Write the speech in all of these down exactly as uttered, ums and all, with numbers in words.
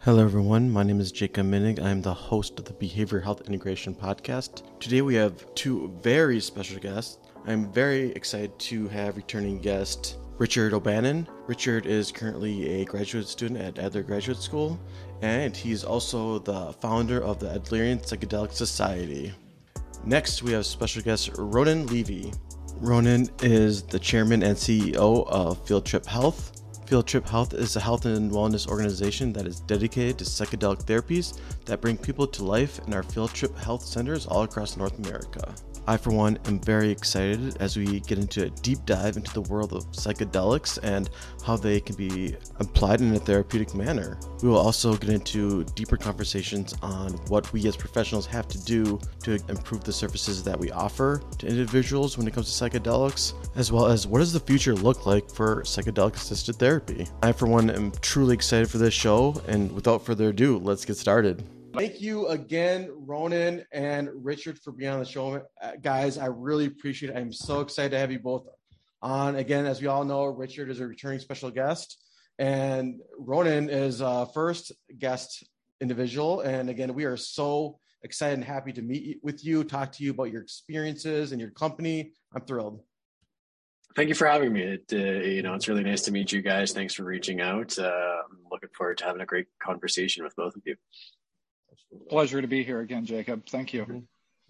Hello, everyone. My name is Jacob Minig. I'm the host of the Behavioral Health Integration Podcast. Today, we have two very special guests. I'm very excited to have returning guest Richard O'Bannon. Richard is currently a graduate student at Adler Graduate School, and he's also the founder of the Adlerian Psychedelic Society. Next, we have special guest Ronan Levy. Ronan is the chairman and C E O of Field Trip Health. Field Trip Health is a health and wellness organization that is dedicated to psychedelic therapies that bring people to life in our Field Trip Health centers all across North America. I, for one, am very excited as we get into a deep dive into the world of psychedelics and how they can be applied in a therapeutic manner. We will also get into deeper conversations on what we as professionals have to do to improve the services that we offer to individuals when it comes to psychedelics, as well as what does the future look like for psychedelic-assisted therapy. I, for one, am truly excited for this show, and without further ado, let's get started. Thank you again, Ronan and Richard, for being on the show. Uh, guys, I really appreciate it. I'm so excited to have you both on. Again, as we all know, Richard is a returning special guest, and Ronan is a first guest individual. And again, we are so excited and happy to meet with you, talk to you about your experiences and your company. I'm thrilled. Thank you for having me. It, uh, you know, it's really nice to meet you guys. Thanks for reaching out. Uh, I'm looking forward to having a great conversation with both of you. Pleasure to be here again, Jacob. Thank you. Mm-hmm.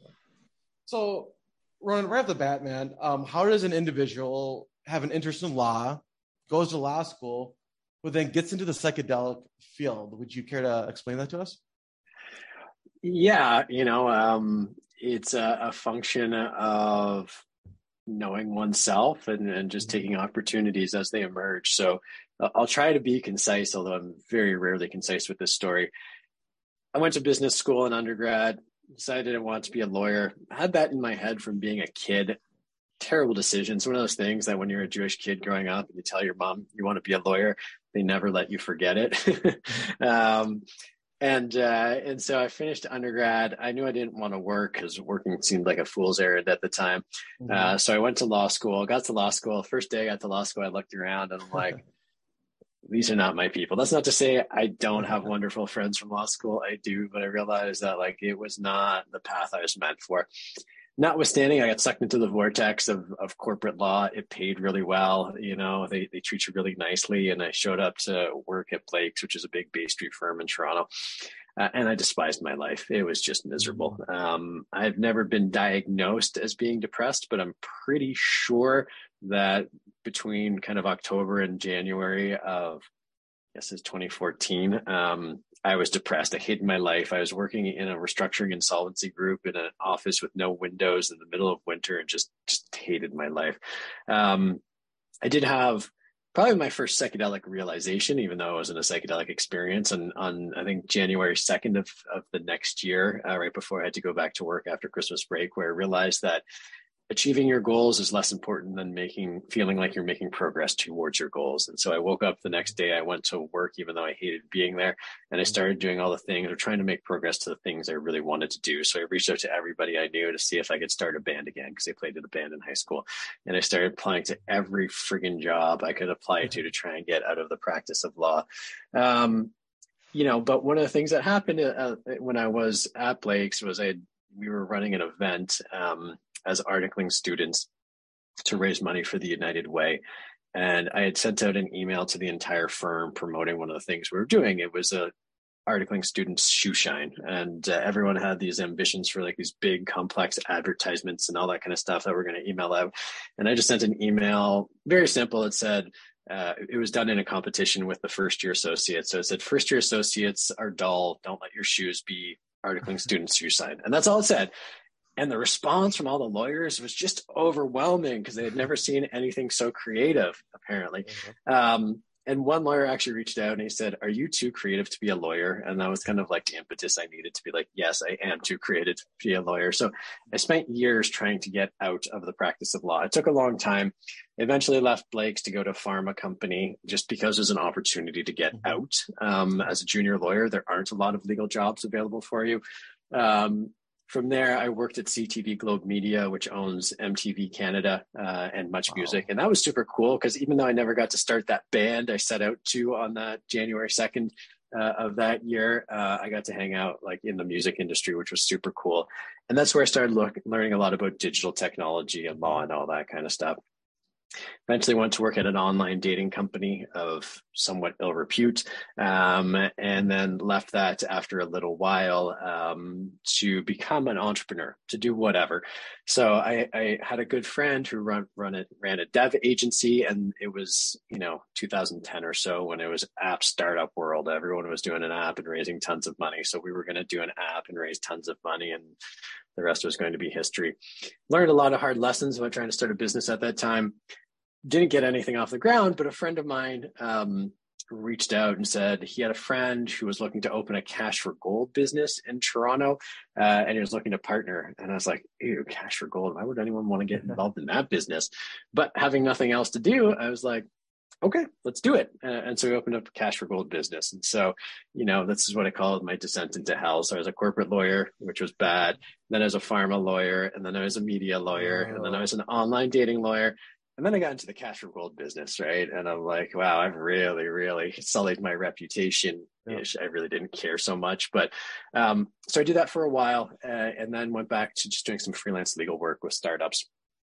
So, Ronan, right off the bat, man, um, how does an individual have an interest in law, goes to law school, but then gets into the psychedelic field? Would you care to explain that to us? Yeah, you know, um, it's a, a function of knowing oneself and, and just taking opportunities as they emerge. So uh, I'll try to be concise, although I'm very rarely concise with this story. I went to business school in undergrad, decided I didn't want to be a lawyer. I had that in my head from being a kid. Terrible decision. It's one of those things that when you're a Jewish kid growing up and you tell your mom you want to be a lawyer, they never let you forget it. um, and uh, and so I finished undergrad. I knew I didn't want to work because working seemed like a fool's errand at the time. Mm-hmm. Uh, so I went to law school, got to law school. First day I got to law school, I looked around and I'm like, these are not my people. That's not to say I don't have wonderful friends from law school. I do, but I realized that like it was not the path I was meant for. Notwithstanding, I got sucked into the vortex of, of corporate law. It paid really well. You know, they, they treat you really nicely. And I showed up to work at Blake's, which is a big Bay Street firm in Toronto. Uh, and I despised my life. It was just miserable. Um, I've never been diagnosed as being depressed, but I'm pretty sure that between kind of October and January of, I guess it's twenty fourteen, um, I was depressed. I hated my life. I was working in a restructuring insolvency group in an office with no windows in the middle of winter and just, just hated my life. Um, I did have probably my first psychedelic realization, even though it wasn't a psychedelic experience. And on, I think, January second of, of the next year, uh, right before I had to go back to work after Christmas break, where I realized that achieving your goals is less important than making, feeling like you're making progress towards your goals. And so I woke up the next day, I went to work, even though I hated being there. And I started doing all the things or trying to make progress to the things I really wanted to do. So I reached out to everybody I knew to see if I could start a band again, because I played in a band in high school. And I started applying to every friggin' job I could apply to to try and get out of the practice of law. Um, you know, but one of the things that happened uh, when I was at Blake's was I we were running an event, um, as articling students to raise money for the United Way. And I had sent out an email to the entire firm promoting one of the things we were doing. It was a articling students shoe shine. And uh, everyone had these ambitions for like these big complex advertisements and all that kind of stuff that we're going to email out. And I just sent an email, very simple. It said, uh, it was done in a competition with the first year associates. So it said, first year associates are dull. Don't let your shoes be articling students shoe shine. And that's all it said. And the response from all the lawyers was just overwhelming because they had never seen anything so creative, apparently. Mm-hmm. Um, and one lawyer actually reached out and he said, are you too creative to be a lawyer? And that was kind of like the impetus I needed to be like, yes, I am too creative to be a lawyer. So I spent years trying to get out of the practice of law. It took a long time. I eventually left Blake's to go to a pharma company just because there's an opportunity to get mm-hmm. out. Um, as a junior lawyer, there aren't a lot of legal jobs available for you. Um, From there, I worked at C T V Globe Media, which owns M T V Canada uh, and Much wow. Music. And that was super cool because even though I never got to start that band I set out to on that January second, uh, of that year, uh, I got to hang out like in the music industry, which was super cool. And that's where I started look, learning a lot about digital technology and law and all that kind of stuff. Eventually went to work at an online dating company of somewhat ill repute, um, and then left that after a little while um, to become an entrepreneur, to do whatever. So I, I had a good friend who run, run it, ran a dev agency, and it was, you know, two thousand ten or so when it was app startup world. Everyone was doing an app and raising tons of money. So we were going to do an app and raise tons of money, and the rest was going to be history. Learned a lot of hard lessons about trying to start a business at that time. Didn't get anything off the ground, but a friend of mine um, reached out and said he had a friend who was looking to open a cash for gold business in Toronto, uh, and he was looking to partner. And I was like, ew, cash for gold. Why would anyone want to get involved in that business? But having nothing else to do, I was like, okay, let's do it. Uh, and so we opened up a cash for gold business. And so, you know, this is what I call my descent into hell. So I was a corporate lawyer, which was bad. Then I was a pharma lawyer, and then I was a media lawyer, oh. and then I was an online dating lawyer. And then I got into the cash for gold business, right? And I'm like, wow, I've really, really sullied my reputation. Yeah. I really didn't care so much. But um, so I did that for a while, uh, and then went back to just doing some freelance legal work with startups.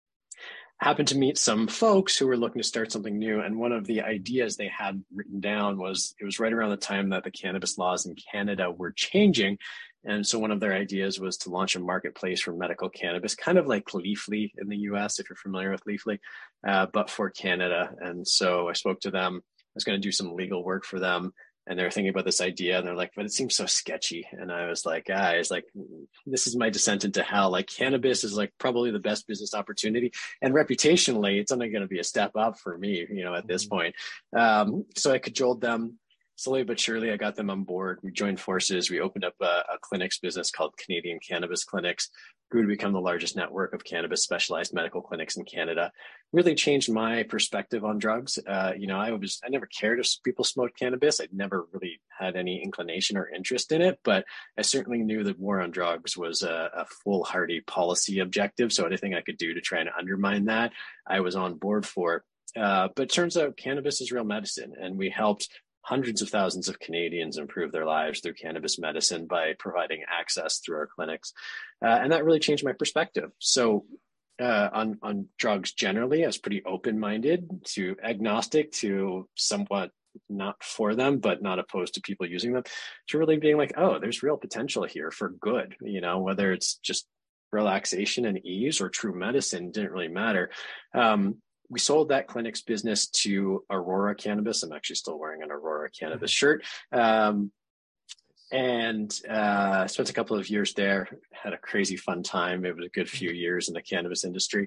Happened to meet some folks who were looking to start something new. And one of the ideas they had written down was, it was right around the time that the cannabis laws in Canada were changing. And so one of their ideas was to launch a marketplace for medical cannabis, kind of like Leafly in the U S, if you're familiar with Leafly, uh, but for Canada. And so I spoke to them. I was going to do some legal work for them. And they were thinking about this idea, and they're like, but it seems so sketchy. And I was like, guys, like, this is my descent into hell. Like, cannabis is like probably the best business opportunity. And reputationally, it's only going to be a step up for me, you know, at this point. Um, so I cajoled them. Slowly but surely, I got them on board. We joined forces. We opened up a, a clinics business called Canadian Cannabis Clinics, grew to become the largest network of cannabis specialized medical clinics in Canada. Really changed my perspective on drugs. Uh, you know, I was, I never cared if people smoked cannabis. I never really had any inclination or interest in it, but I certainly knew that war on drugs was a, a foolhardy policy objective. So anything I could do to try and undermine that, I was on board for. Uh, but it turns out cannabis is real medicine, and we helped hundreds of thousands of Canadians improve their lives through cannabis medicine by providing access through our clinics. Uh, and that really changed my perspective. So uh, on, on drugs generally, I was pretty open-minded to agnostic to somewhat not for them, but not opposed to people using them, to really being like, oh, there's real potential here for good, you know, whether it's just relaxation and ease or true medicine, didn't really matter. Um, We sold that clinic's business to Aurora Cannabis. I'm actually still wearing an Aurora Cannabis shirt. Um, and uh, spent a couple of years there, had a crazy fun time. It was a good few years in the cannabis industry.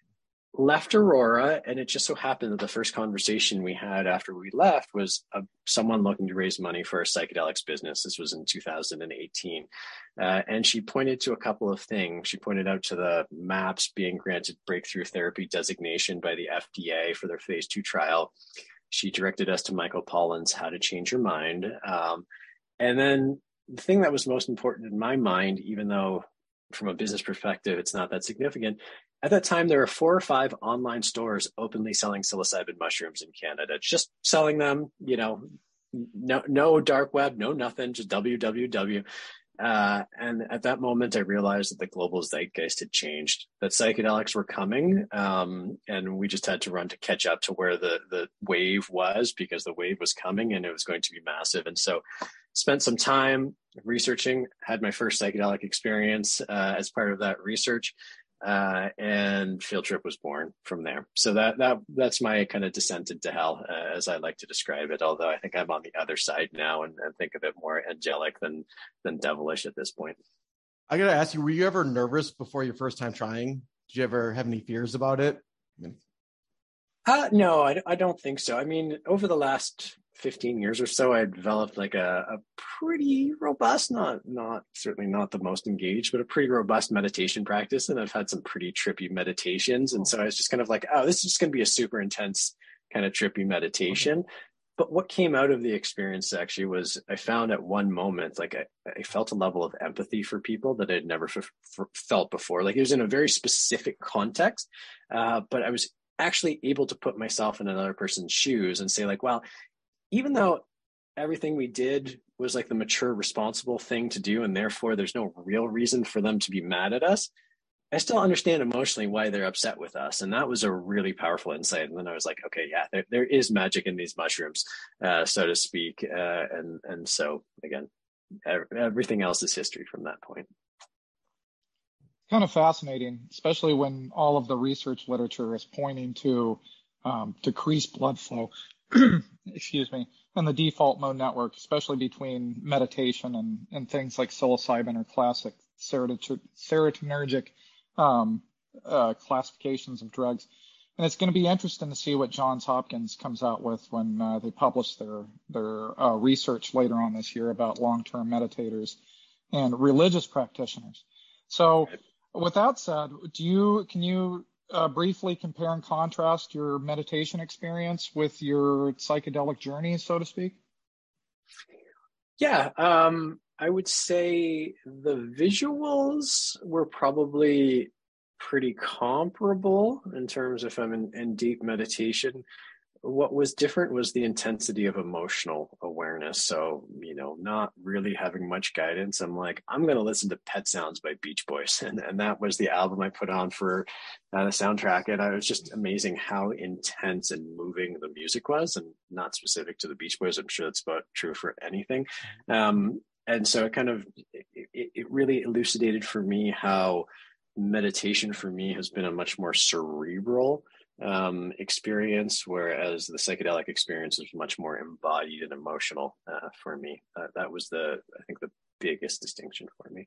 Left Aurora, and it just so happened that the first conversation we had after we left was uh, someone looking to raise money for a psychedelics business. This was in two thousand eighteen. Uh, and she pointed to a couple of things. She pointed out to the MAPS being granted breakthrough therapy designation by the F D A for their phase two trial. She directed us to Michael Pollan's How to Change Your Mind. Um, and then the thing that was most important in my mind, even though from a business perspective, it's not that significant, at that time, there were four or five online stores openly selling psilocybin mushrooms in Canada, just selling them, you know, no, no dark web, no nothing, just w w w. Uh, and at that moment, I realized that the global zeitgeist had changed, that psychedelics were coming, um, and we just had to run to catch up to where the, the wave was, because the wave was coming and it was going to be massive. And so spent some time researching, had my first psychedelic experience uh, as part of that research. Uh, and Field Trip was born from there. So that that that's my kind of descent into hell, uh, as I like to describe it. Although I think I'm on the other side now, and, and think of it more angelic than than devilish at this point. I gotta ask you: were you ever nervous before your first time trying? Did you ever have any fears about it? I mean... uh, no, I, I don't think so. I mean, over the last fifteen years or so, I developed like a, a pretty robust, not not certainly not the most engaged, but a pretty robust meditation practice. And I've had some pretty trippy meditations. And so I was just kind of like, oh, this is just going to be a super intense kind of trippy meditation. Okay. But what came out of the experience actually was I found at one moment, like I, I felt a level of empathy for people that I'd never f- f- felt before. Like it was in a very specific context, uh, but I was actually able to put myself in another person's shoes and say like, well, even though everything we did was like the mature, responsible thing to do, and therefore there's no real reason for them to be mad at us, I still understand emotionally why they're upset with us. And that was a really powerful insight. And then I was like, okay, yeah, there, there is magic in these mushrooms, uh, so to speak. Uh, and, and so again, everything else is history from that point. Kind of fascinating, especially when all of the research literature is pointing to um, decreased blood flow, excuse me, and the default mode network, especially between meditation and, and things like psilocybin or classic serotonergic um, uh, classifications of drugs. And it's going to be interesting to see what Johns Hopkins comes out with when uh, they publish their their uh, research later on this year about long-term meditators and religious practitioners. So, with that said, do you can you uh, briefly compare and contrast your meditation experience with your psychedelic journey, so to speak? Yeah, um, I would say the visuals were probably pretty comparable in terms of if I'm in, in deep meditation. What was different was the intensity of emotional awareness. So, you know, not really having much guidance. I'm like, I'm going to listen to Pet Sounds by Beach Boys. And, and that was the album I put on for uh, the soundtrack. And I was just amazing how intense and moving the music was, and not specific to the Beach Boys. I'm sure that's about true for anything. Um, and so it kind of, it, it really elucidated for me how meditation for me has been a much more cerebral um, experience, whereas the psychedelic experience is much more embodied and emotional uh, for me. Uh, that was the, I think, the biggest distinction for me.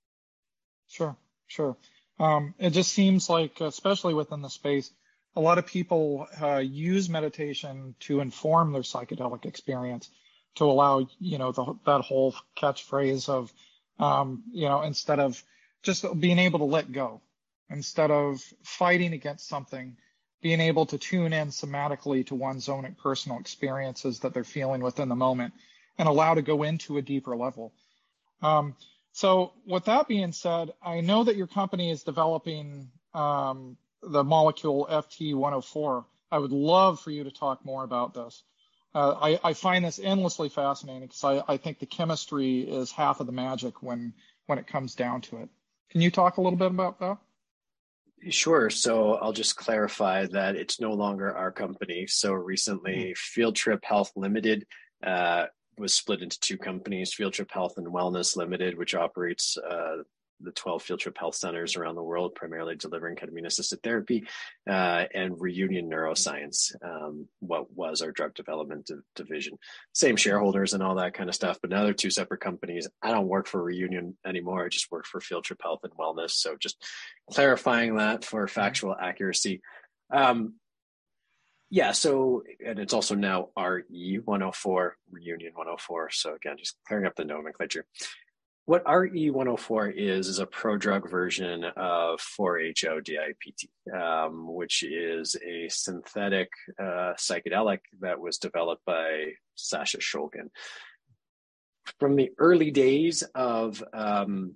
Sure, sure. Um, it just seems like, especially within the space, a lot of people uh, use meditation to inform their psychedelic experience, to allow, you know, the, that whole catchphrase of, um, you know, instead of just being able to let go, instead of fighting against something, being able to tune in somatically to one's own personal experiences that they're feeling within the moment and allow to go into a deeper level. Um, so with that being said, I know that your company is developing um, the molecule F T one oh four. I would love for you to talk more about this. Uh, I, I find this endlessly fascinating because I, I think the chemistry is half of the magic when, when it comes down to it. Can you talk a little bit about that? Sure. So I'll just clarify that it's no longer our company. So recently, Field Trip Health Limited uh, was split into two companies, Field Trip Health and Wellness Limited, which operates uh, the twelve Field Trip Health centers around the world, primarily delivering ketamine-assisted therapy, uh, and Reunion Neuroscience, um, what was our drug development div- division. Same shareholders and all that kind of stuff, but now they're two separate companies. I don't work for Reunion anymore. I just work for Field Trip Health and Wellness. So just clarifying that for factual accuracy. Um, yeah, so, and it's also now R E one oh four, Reunion one oh four. So again, just clearing up the nomenclature. What R E one oh four is, is a prodrug version of four H O D I P T, um, which is a synthetic uh, psychedelic that was developed by Sasha Shulgin. From the early days of um,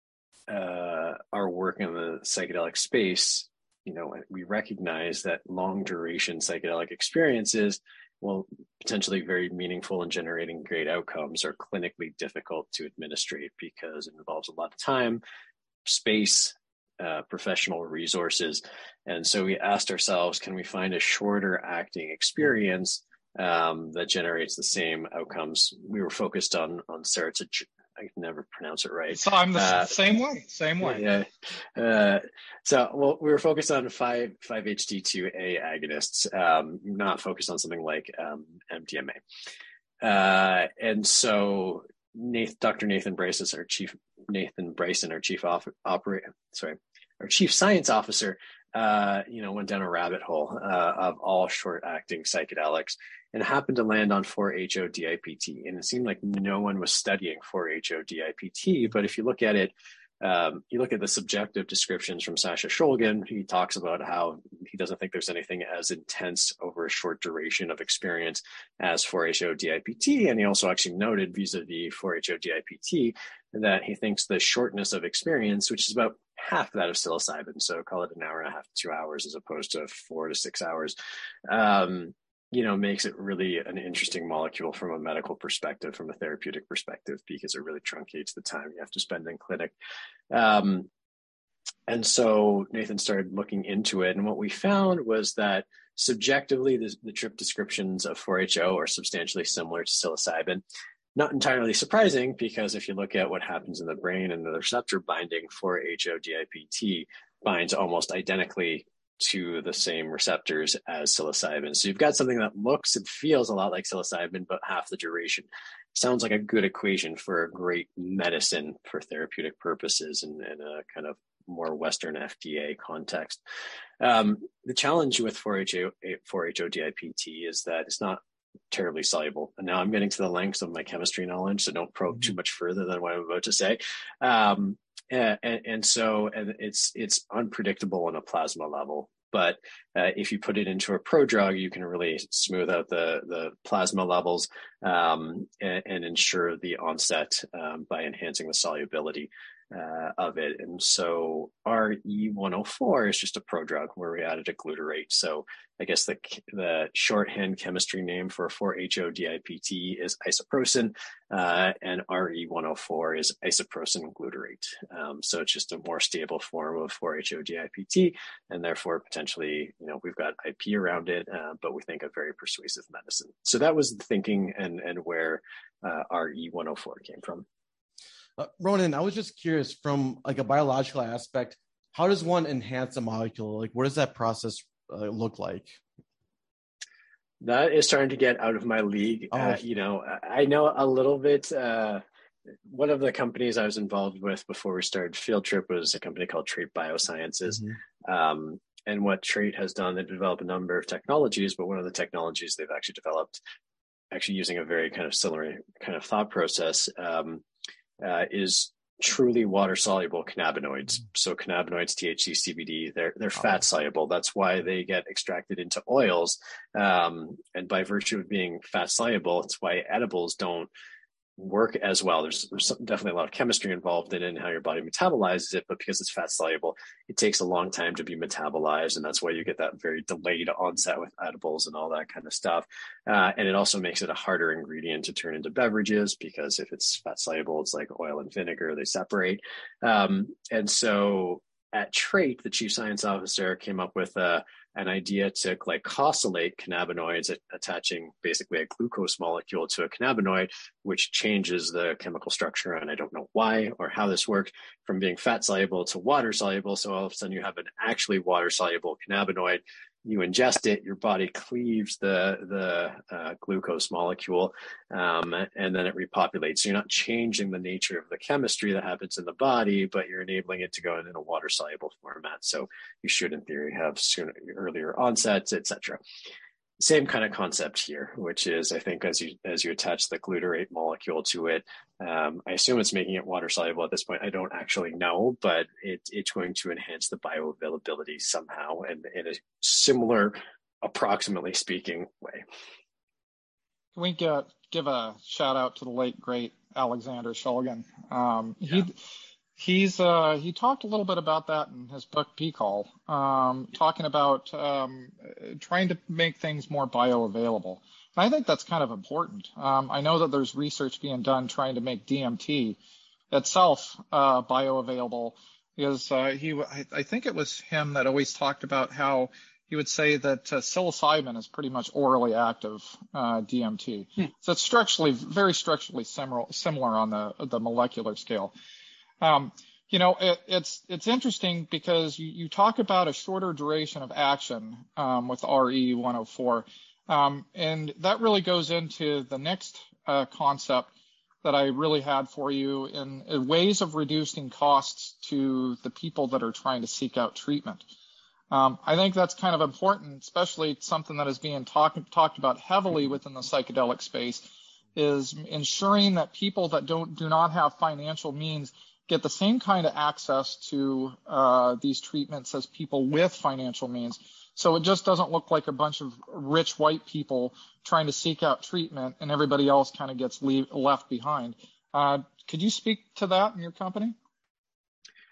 uh, our work in the psychedelic space, you know, we recognize that long duration psychedelic experiences, while potentially very meaningful in generating great outcomes, are clinically difficult to administrate because it involves a lot of time, space, uh, professional resources. And so we asked ourselves, can we find a shorter acting experience um, that generates the same outcomes? We were focused on, on serotonin. I can never pronounce it right. So I'm the uh, same way, same way. Yeah. Uh, so, well, we were focused on five H T two A agonists, um, not focused on something like um, M D M A. Uh, and so, Nathan, Doctor Nathan Bryson, our chief Nathan Bryson, our chief op- operator, sorry, our chief science officer, uh, you know, went down a rabbit hole uh, of all short-acting psychedelics, and happened to land on four H O D I P T. And it seemed like no one was studying four H O D I P T. But if you look at it, um, you look at the subjective descriptions from Sasha Shulgin, he talks about how he doesn't think there's anything as intense over a short duration of experience as four H O D I P T. And he also actually noted vis-a-vis four H O D I P T that he thinks the shortness of experience, which is about half that of psilocybin, so call it an hour and a half to two hours as opposed to four to six hours, um, you know, makes it really an interesting molecule from a medical perspective, from a therapeutic perspective, because it really truncates the time you have to spend in clinic. Um, and so Nathan started looking into it, and what we found was that subjectively, the, the trip descriptions of four H O are substantially similar to psilocybin. Not entirely surprising, because if you look at what happens in the brain and the receptor binding, four H O D I P T binds almost identically to the same receptors as psilocybin. So you've got something that looks and feels a lot like psilocybin, but half the duration. Sounds like a good equation for a great medicine for therapeutic purposes and, and a kind of more Western F D A context. Um, the challenge with four H O D I P T is that it's not terribly soluble. And now I'm getting to the lengths of my chemistry knowledge, so don't probe too much further than what I'm about to say. Um, and, and so and it's it's unpredictable on a plasma level. But uh, if you put it into a prodrug, you can really smooth out the, the plasma levels um, and, and ensure the onset um, by enhancing the solubility uh, of it. And so R E one oh four is just a prodrug where we added a glutarate. So I guess the the shorthand chemistry name for four H O D I P T is isoprosin, uh, and R E one oh four is isoprosin glutarate. Um, so it's just a more stable form of four H O D I P T, and therefore potentially, you know, we've got I P around it, uh, but we think a very persuasive medicine. So that was the thinking and and where uh, R E one oh four came from. Uh, Ronan, I was just curious from like a biological aspect, how does one enhance a molecule? Like, what does that process uh, look like? That is starting to get out of my league. Oh. Uh, you know, I know a little bit. Uh, one of the companies I was involved with before we started Field Trip was a company called Trait Biosciences. Mm-hmm. Um, and what Trait has done, they've developed a number of technologies, but one of the technologies they've actually developed, actually using a very kind of similar kind of thought process, um, uh, is truly water soluble cannabinoids. So cannabinoids, T H C, C B D, they're they're oh. fat soluble. That's why they get extracted into oils. Um, and by virtue of being fat soluble, it's why edibles don't work as well. There's, there's some, definitely a lot of chemistry involved in it and how your body metabolizes it, but because it's fat soluble, it takes a long time to be metabolized, and that's why you get that very delayed onset with edibles and all that kind of stuff. Uh, and it also makes it a harder ingredient to turn into beverages, because if it's fat soluble, it's like oil and vinegar, they separate. Um, and so at Trait, the chief science officer came up with a an idea to glycosylate cannabinoids, attaching basically a glucose molecule to a cannabinoid, which changes the chemical structure. And I don't know why or how this worked, from being fat soluble to water soluble. So all of a sudden you have an actually water soluble cannabinoid. You ingest it, your body cleaves the the uh, glucose molecule, um, and then it repopulates. So you're not changing the nature of the chemistry that happens in the body, but you're enabling it to go in, in a water soluble format. So you should, in theory, have sooner, earlier onsets, et cetera. Same kind of concept here, which is, I think, as you as you attach the glutarate molecule to it, um, I assume it's making it water soluble at this point. I don't actually know, but it, it's going to enhance the bioavailability somehow, and in a similar, approximately speaking, way. Can we get, give a shout out to the late great Alexander Shulgin? Um, yeah. He he's uh, he talked a little bit about that in his book P COL, um, talking about um, trying to make things more bioavailable. And I think that's kind of important. Um, I know that there's research being done trying to make D M T itself uh, bioavailable. Because uh, he, I, I think it was him that always talked about how he would say that uh, psilocybin is pretty much orally active uh, D M T. Hmm. So it's structurally, very structurally similar, similar on the the molecular scale. Um, you know, it, it's it's interesting because you, you talk about a shorter duration of action um, with R E one oh four, um, and that really goes into the next uh, concept that I really had for you in, in ways of reducing costs to the people that are trying to seek out treatment. Um, I think that's kind of important, especially something that is being talk, talked about heavily within the psychedelic space, is ensuring that people that don't do not have financial means get the same kind of access to uh, these treatments as people with financial means. So it just doesn't look like a bunch of rich white people trying to seek out treatment and everybody else kind of gets leave, left behind. Uh, could you speak to that in your company?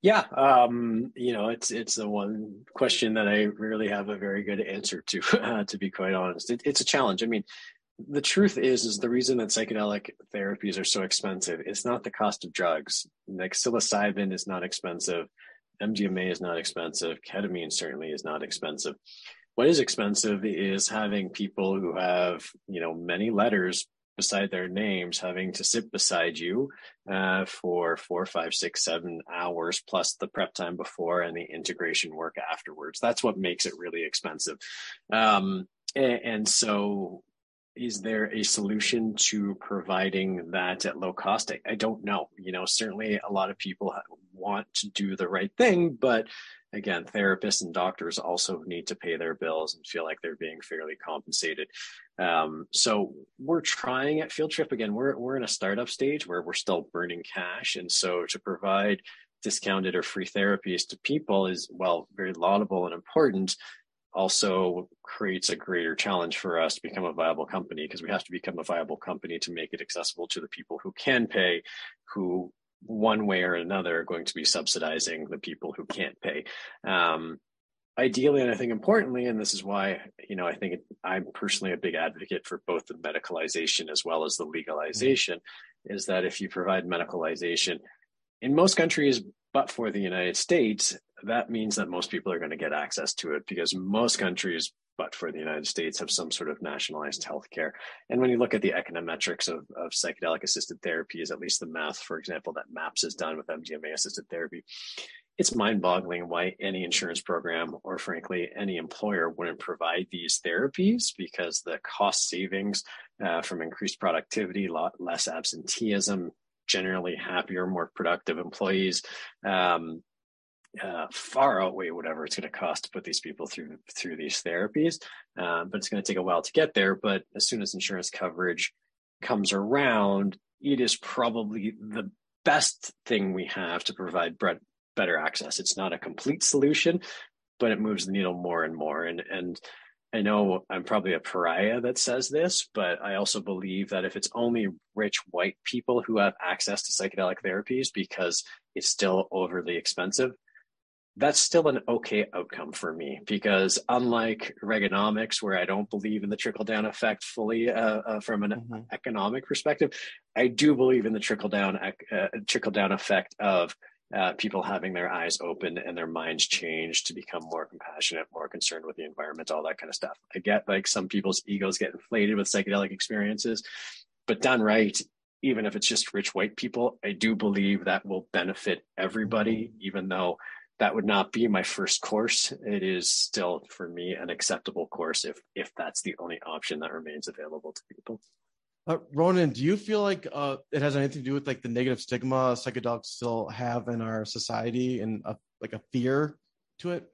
Yeah, um, you know, it's it's the one question that I really have a very good answer to, uh, to be quite honest. It, it's a challenge. I mean, the truth is, is the reason that psychedelic therapies are so expensive, it's not the cost of drugs. Like psilocybin is not expensive. M D M A is not expensive. Ketamine certainly is not expensive. What is expensive is having people who have, you know, many letters beside their names having to sit beside you uh, for four, five, six, seven hours, plus the prep time before and the integration work afterwards. That's what makes it really expensive. Um, and, and so is there a solution to providing that at low cost? I, I don't know. You know, certainly a lot of people want to do the right thing, but again, therapists and doctors also need to pay their bills and feel like they're being fairly compensated. Um, so we're trying at Field Trip. Again, we're we're in a startup stage where we're still burning cash. And so to provide discounted or free therapies to people is, well, very laudable and important. Also creates a greater challenge for us to become a viable company, because we have to become a viable company to make it accessible to the people who can pay, who one way or another are going to be subsidizing the people who can't pay. Um, ideally, and I think importantly, and this is why, you know, I think it, I'm personally a big advocate for both the medicalization as well as the legalization, mm-hmm. is that if you provide medicalization in most countries, but for the United States, that means that most people are going to get access to it, because most countries, but for the United States, have some sort of nationalized healthcare. And when you look at the econometrics of, of psychedelic assisted therapies, at least the math, for example, that MAPS has done with M D M A assisted therapy, it's mind-boggling why any insurance program or frankly any employer wouldn't provide these therapies, because the cost savings uh, from increased productivity, lot less absenteeism, generally happier, more productive employees, um, uh, far outweigh whatever it's going to cost to put these people through through these therapies. Uh, but it's going to take a while to get there. But as soon as insurance coverage comes around, it is probably the best thing we have to provide better access. It's not a complete solution, but it moves the needle more and more. And and I know I'm probably a pariah that says this, but I also believe that if it's only rich white people who have access to psychedelic therapies because it's still overly expensive, that's still an okay outcome for me, because unlike Reaganomics, where I don't believe in the trickle-down effect fully uh, uh, from an mm-hmm. economic perspective, I do believe in the trickle-down uh, trickle-down effect of uh, people having their eyes open and their minds changed to become more compassionate, more concerned with the environment, all that kind of stuff. I get like some people's egos get inflated with psychedelic experiences, but done right, even if it's just rich white people, I do believe that will benefit everybody, even though that would not be my first course. It is still, for me, an acceptable course if if that's the only option that remains available to people. Uh, Ronan, do you feel like uh, it has anything to do with like the negative stigma psychedelics still have in our society, and a, like a fear to it?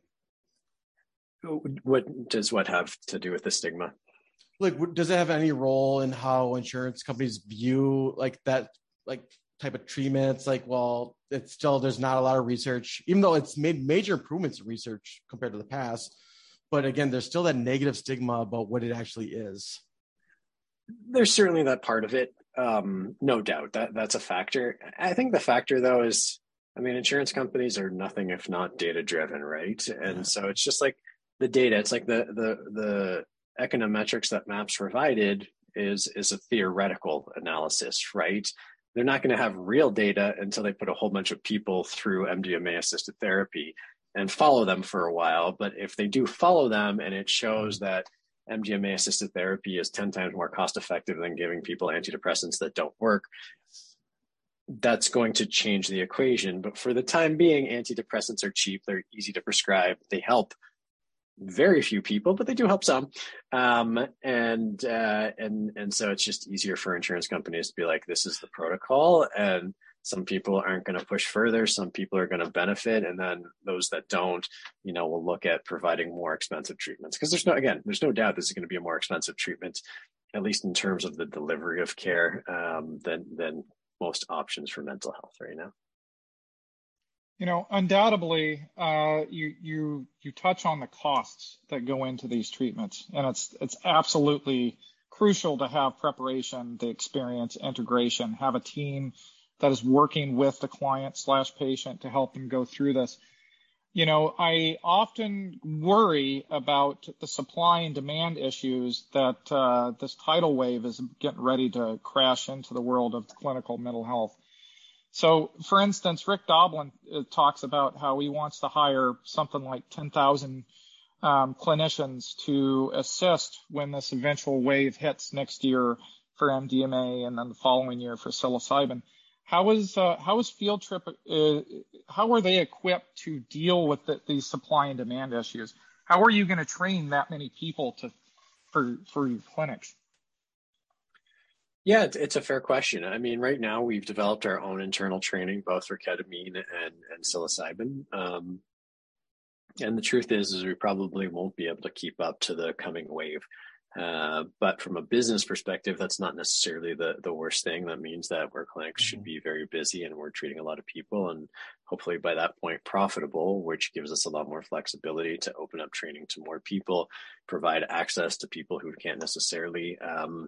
What does what have to do with the stigma? Like, does it have any role in how insurance companies view like that, like type of treatments? Like, well, it's still, there's not a lot of research, even though it's made major improvements in research compared to the past. But again, there's still that negative stigma about what it actually is. There's certainly that part of it. Um, no doubt that that's a factor. I think the factor though is, I mean, insurance companies are nothing if not data driven, right? And yeah. So it's just like the data, it's like the, the, the econometrics that MAPS provided is, is a theoretical analysis, right? They're not going to have real data until they put a whole bunch of people through M D M A assisted therapy and follow them for a while. But if they do follow them and it shows that M D M A assisted therapy is ten times more cost effective than giving people antidepressants that don't work, that's going to change the equation. But for the time being, antidepressants are cheap. They're easy to prescribe. They help very few people, but they do help some. Um, and, uh, and, and so it's just easier for insurance companies to be like, this is the protocol. And some people aren't going to push further. Some people are going to benefit. And then those that don't, you know, will look at providing more expensive treatments. Because there's no, again, there's no doubt this is going to be a more expensive treatment, at least in terms of the delivery of care, um, than, than most options for mental health right now. You know, undoubtedly, uh, you you you touch on the costs that go into these treatments, and it's it's absolutely crucial to have preparation, the experience, integration, have a team that is working with the client slash patient to help them go through this. You know, I often worry about the supply and demand issues that uh, this tidal wave is getting ready to crash into the world of clinical mental health. So, for instance, Rick Doblin talks about how he wants to hire something like ten thousand um, clinicians to assist when this eventual wave hits next year for M D M A and then the following year for psilocybin. How is uh, how is Field Trip? Uh, how are they equipped to deal with the, these supply and demand issues? How are you going to train that many people to for for your clinics? Yeah, it's, it's a fair question. I mean, right now we've developed our own internal training, both for ketamine and and psilocybin. Um, and the truth is, is we probably won't be able to keep up to the coming wave. Uh, but from a business perspective, that's not necessarily the, the worst thing. That means that our clinics should be very busy and we're treating a lot of people and hopefully by that point profitable, which gives us a lot more flexibility to open up training to more people, provide access to people who can't necessarily um,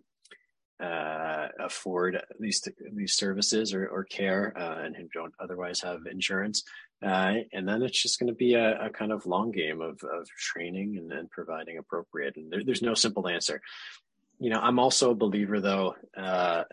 uh, afford these these services or, or care uh, and who don't otherwise have insurance. Uh, and then it's just going to be a, a kind of long game of, of training and, and providing appropriate. And there, there's no simple answer. You know, I'm also a believer, though, uh,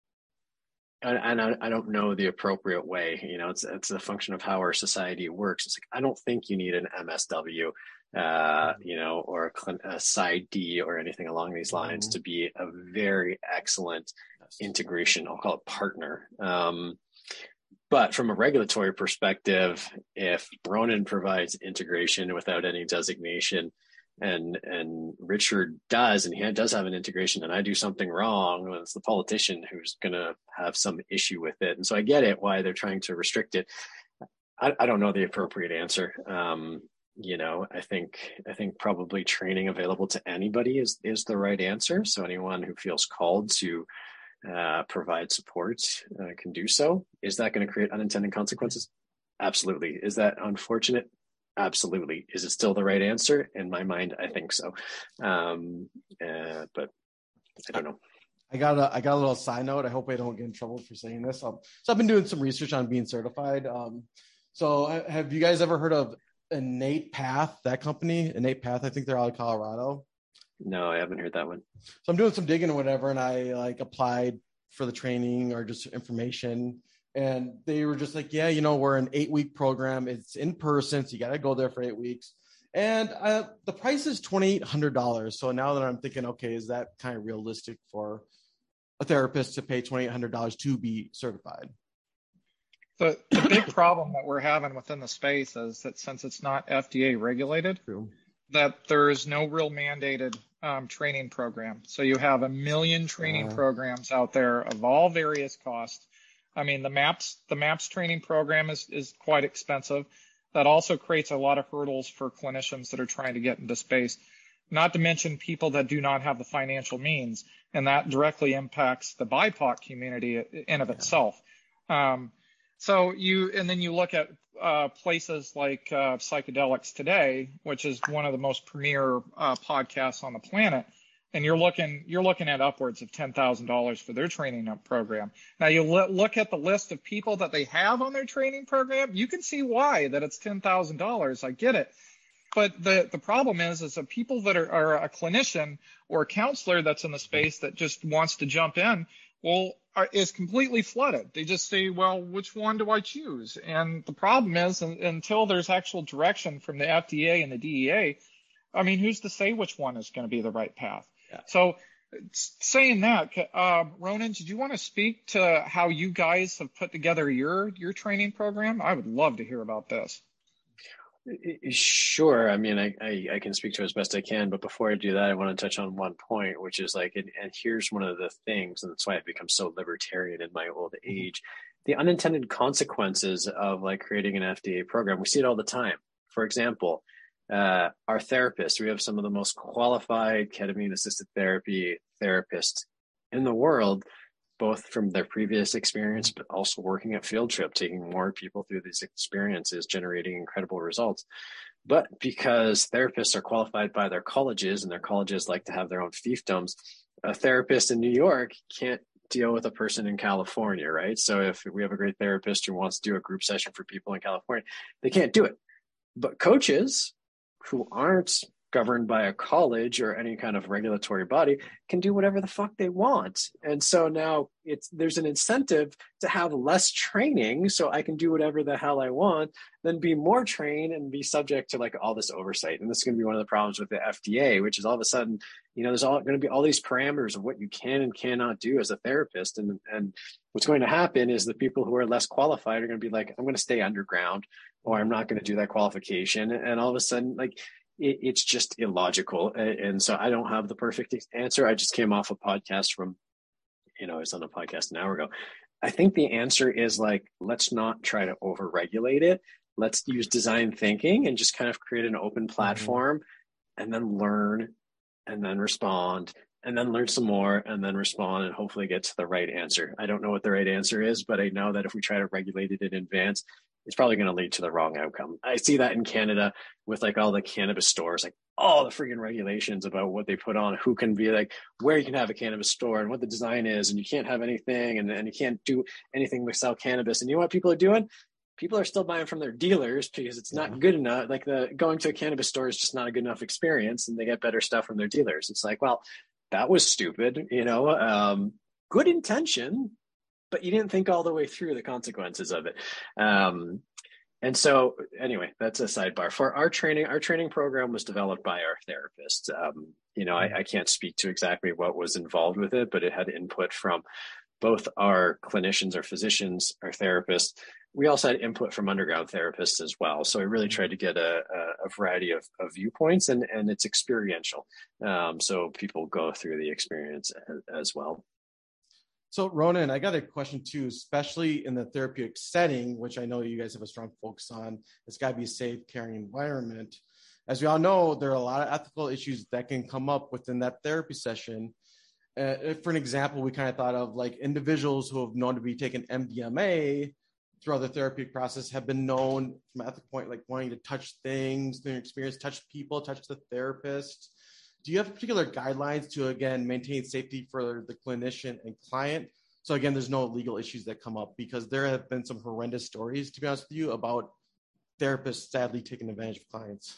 and, and I, I don't know the appropriate way. You know, it's it's a function of how our society works. It's like I don't think you need an M S W, uh, you know, or a, a PsyD or anything along these lines mm-hmm. to be a very excellent integration. I'll call it partner. Um, But from a regulatory perspective, if Ronan provides integration without any designation and and Richard does, and he does have an integration, and I do something wrong, well, it's the politician who's going to have some issue with it. And so I get it, why they're trying to restrict it. I, I don't know the appropriate answer. Um, you know, I think I think probably training available to anybody is is the right answer. So anyone who feels called to Uh, provide support uh, can do so. Is that going to create unintended consequences? Absolutely. Is that unfortunate? Absolutely. Is it still the right answer? In my mind, I think so. Um, uh, but I don't know. I got a I got a little side note. I hope I don't get in trouble for saying this. Um, so I've been doing some research on being certified. Um, so have you guys ever heard of Innate Path? That company, Innate Path. I think they're out of Colorado. No, I haven't heard that one. So I'm doing some digging or whatever, and I like applied for the training or just information, and they were just like, yeah, you know, we're an eight week program. It's in person, so you got to go there for eight weeks. And uh, the price is twenty-eight hundred dollars. So now that I'm thinking, okay, is that kind of realistic for a therapist to pay twenty-eight hundred dollars to be certified? The, the big problem that we're having within the space is that since it's not F D A regulated, True. that there is no real mandated um, training program. So you have a million training uh, programs out there of all various costs. I mean, the MAPS, the MAPS training program is, is quite expensive. That also creates a lot of hurdles for clinicians that are trying to get into space, not to mention people that do not have the financial means. And that directly impacts the B I P O C community in of yeah. itself. Um, so you, and then you look at uh, places like uh, Psychedelics Today, which is one of the most premier uh, podcasts on the planet, and you're looking you're looking at upwards of ten thousand dollars for their training program. Now you l- look at the list of people that they have on their training program, you can see why that it's ten thousand dollars. I get it. But the, the problem is, is that people that are, are a clinician or a counselor that's in the space that just wants to jump in, well, are, is completely flooded. They just say, well, which one do I choose? And the problem is, un, until there's actual direction from the F D A and the D E A, I mean, who's to say which one is going to be the right path? Yeah. So saying that, uh, Ronan, did you want to speak to how you guys have put together your, your training program? I would love to hear about this. Sure. I mean, I, I, I can speak to it as best I can, but before I do that, I want to touch on one point, which is like, and, and here's one of the things, and that's why I've become so libertarian in my old age, the unintended consequences of like creating an F D A program. We see it all the time. For example, uh, our therapists, we have some of the most qualified ketamine-assisted therapy therapists in the world, both from their previous experience, but also working at Field Trip, taking more people through these experiences, generating incredible results. But because therapists are qualified by their colleges and their colleges like to have their own fiefdoms, a therapist in New York can't deal with a person in California, right? So if we have a great therapist who wants to do a group session for people in California, they can't do it. But coaches who aren't governed by a college or any kind of regulatory body can do whatever the fuck they want. And so now it's there's an incentive to have less training so I can do whatever the hell I want, then be more trained and be subject to like all this oversight. And this is going to be one of the problems with the F D A, which is all of a sudden, you know, there's all going to be all these parameters of what you can and cannot do as a therapist. And, and what's going to happen is the people who are less qualified are going to be like, I'm going to stay underground, or I'm not going to do that qualification. And all of a sudden, like, it, it's just illogical. And so I don't have the perfect answer. I just came off a podcast from, you know, I was on a podcast an hour ago. I think the answer is like, let's not try to overregulate it. Let's use design thinking and just kind of create an open platform, mm-hmm. and then learn and then respond and then learn some more and then respond and hopefully get to the right answer. I don't know what the right answer is, but I know that if we try to regulate it in advance, it's probably going to lead to the wrong outcome. I see that in Canada with like all the cannabis stores, like all the freaking regulations about what they put on, who can be like, where you can have a cannabis store and what the design is, and you can't have anything, and, and you can't do anything but sell cannabis. And you know what people are doing? People are still buying from their dealers because it's not good enough. Like the going to a cannabis store is just not a good enough experience, and they get better stuff from their dealers. It's like, well, that was stupid, you know, um, good intention, but you didn't think all the way through the consequences of it. Um, and so anyway, that's a sidebar. For our training, our training program was developed by our therapist. Um, you know, I, I can't speak to exactly what was involved with it, but it had input from both our clinicians, our physicians, our therapists. We also had input from underground therapists as well. So I really tried to get a, a variety of, of viewpoints, and, and it's experiential. Um, so people go through the experience as, as well. So Ronan, I got a question too, especially in the therapeutic setting, which I know you guys have a strong focus on. It's got to be a safe, caring environment. As we all know, there are a lot of ethical issues that can come up within that therapy session. Uh, for an example, we kind of thought of like individuals who have known to be taking M D M A throughout the therapeutic process have been known from an ethical point, like wanting to touch things, their experience, touch people, touch the therapist. Do you have particular guidelines to, again, maintain safety for the clinician and client? So again, there's no legal issues that come up, because there have been some horrendous stories, to be honest with you, about therapists sadly taking advantage of clients.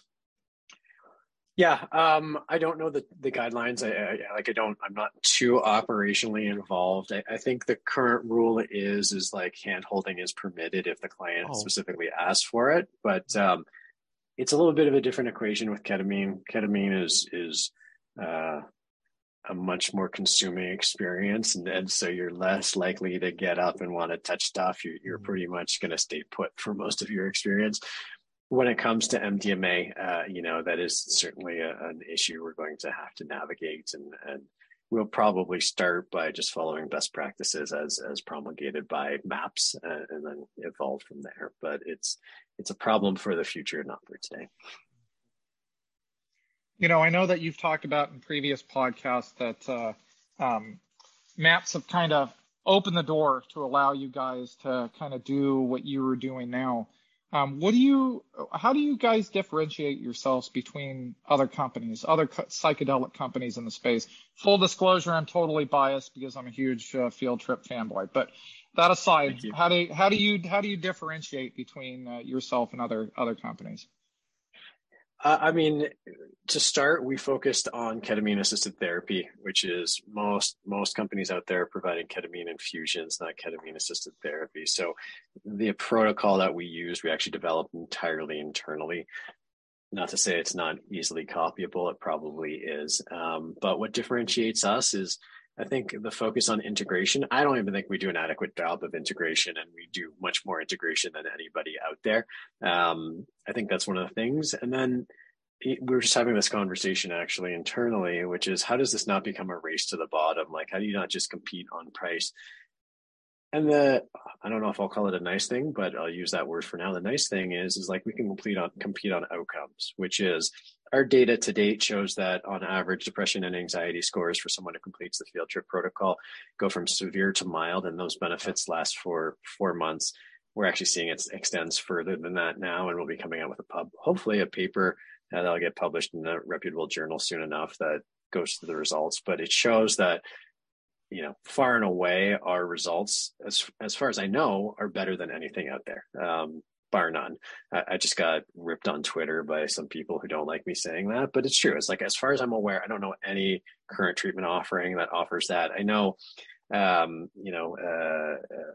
Yeah, um, I don't know the, the guidelines. I, I like I don't. I'm not too operationally involved. I, I think the current rule is is like hand holding is permitted if the client oh. specifically asks for it. But um, it's a little bit of a different equation with ketamine. Ketamine is is uh, a much more consuming experience, and, and so you're less likely to get up and want to touch stuff. You're, you're pretty much going to stay put for most of your experience. When it comes to M D M A, uh, you know, that is certainly a, an issue we're going to have to navigate, and, and we'll probably start by just following best practices as as promulgated by MAPS, uh, and then evolve from there. But it's it's a problem for the future, not for today. You know, I know that you've talked about in previous podcasts that uh, um, MAPS have kind of opened the door to allow you guys to kind of do what you were doing now. Um, what do you, how do you guys differentiate yourselves between other companies, other co- psychedelic companies in the space? Full disclosure, I'm totally biased because I'm a huge uh, Field Trip fanboy. But that aside, how do how do you how do you differentiate between uh, yourself and other other companies? Uh, I mean, to start, we focused on ketamine-assisted therapy, which is most most companies out there providing ketamine infusions, not ketamine-assisted therapy. So the protocol that we use, we actually developed entirely internally. Not to say it's not easily copyable, it probably is. Um, but what differentiates us is, I think, the focus on integration. I don't even think we do an adequate job of integration, and we do much more integration than anybody out there. Um, I think that's one of the things. And then we were just having this conversation actually internally, which is, how does this not become a race to the bottom? Like, how do you not just compete on price? And the, I don't know if I'll call it a nice thing, but I'll use that word for now. The nice thing is, is like we can complete on, compete on outcomes, which is our data to date shows that on average, depression and anxiety scores for someone who completes the Field Trip protocol go from severe to mild, and those benefits last for four months. We're actually seeing it extends further than that now, and we'll be coming out with a pub, hopefully a paper that'll get published in a reputable journal soon enough that goes through the results. But it shows that you know, far and away, our results, as as far as I know, are better than anything out there, um, bar none. I, I just got ripped on Twitter by some people who don't like me saying that, but it's true. It's like, as far as I'm aware, I don't know any current treatment offering that offers that. I know, um, you know, uh, uh,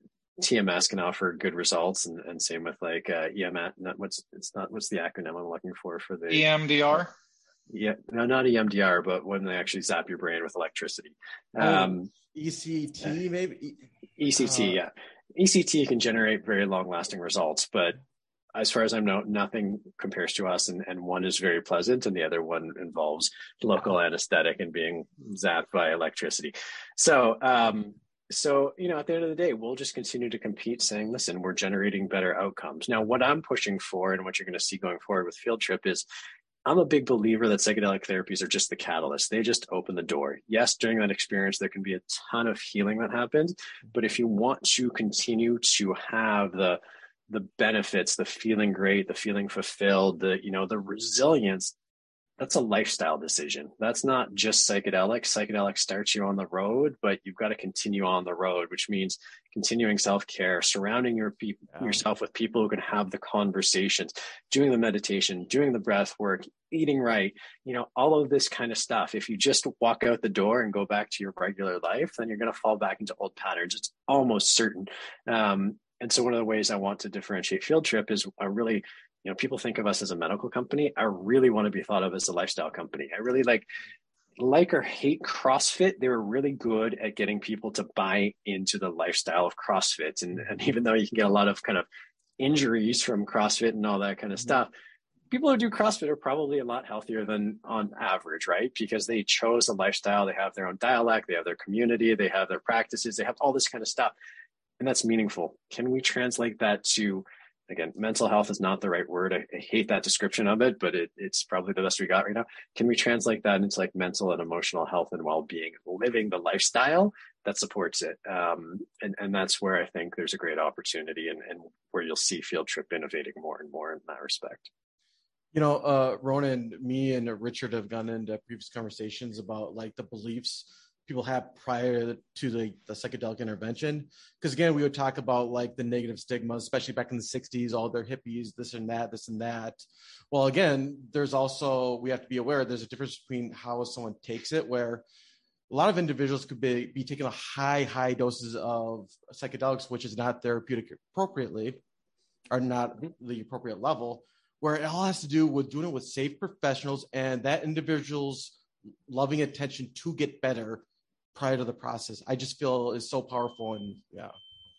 T M S can offer good results, and, and same with like uh, E M S. Not what's it's not what's the acronym I'm looking for for the E M D R. Yeah, no, not E M D R, but when they actually zap your brain with electricity. Oh, Um, E C T, maybe? E C T, uh, yeah. E C T can generate very long-lasting results, but as far as I know, nothing compares to us, and, and one is very pleasant, and the other one involves local anesthetic and being zapped by electricity. So, um, so you know, at the end of the day, we'll just continue to compete, saying, "Listen, we're generating better outcomes." Now, what I'm pushing for, and what you're going to see going forward with Field Trip is, I'm a big believer that psychedelic therapies are just the catalyst. They just open the door. Yes, during that experience, there can be a ton of healing that happens. But if you want to continue to have the the benefits, the feeling great, the feeling fulfilled, the, you know, the resilience, that's a lifestyle decision. That's not just psychedelic. Psychedelic starts you on the road, but you've got to continue on the road, which means continuing self-care, surrounding your pe- yeah. yourself with people who can have the conversations, doing the meditation, doing the breath work, eating right, you know, all of this kind of stuff. If you just walk out the door and go back to your regular life, then you're going to fall back into old patterns. It's almost certain. Um, and so one of the ways I want to differentiate Field Trip is I really, you know, people think of us as a medical company. I really want to be thought of as a lifestyle company. I really like, like or hate CrossFit. They were really good at getting people to buy into the lifestyle of CrossFit. And, and even though you can get a lot of kind of injuries from CrossFit and all that kind of stuff, people who do CrossFit are probably a lot healthier than on average, right? Because they chose a lifestyle. They have their own dialect. They have their community. They have their practices. They have all this kind of stuff. And that's meaningful. Can we translate that to, again, mental health is not the right word. I, I hate that description of it, but it, it's probably the best we got right now. Can we translate that into like mental and emotional health and well-being, living the lifestyle that supports it? Um, and, and that's where I think there's a great opportunity, and, and where you'll see Field Trip innovating more and more in that respect. You know, uh, Ronan, me and Richard have gone into previous conversations about like the beliefs people have prior to the, the psychedelic intervention. Because again, we would talk about like the negative stigma, especially back in the sixties, all their hippies, this and that, this and that. Well, again, there's also, we have to be aware there's a difference between how someone takes it, where a lot of individuals could be, be taking a high, high doses of psychedelics, which is not therapeutic appropriately, or not the appropriate level, where it all has to do with doing it with safe professionals and that individual's loving attention to get better prior to the process. I just feel is so powerful. And yeah.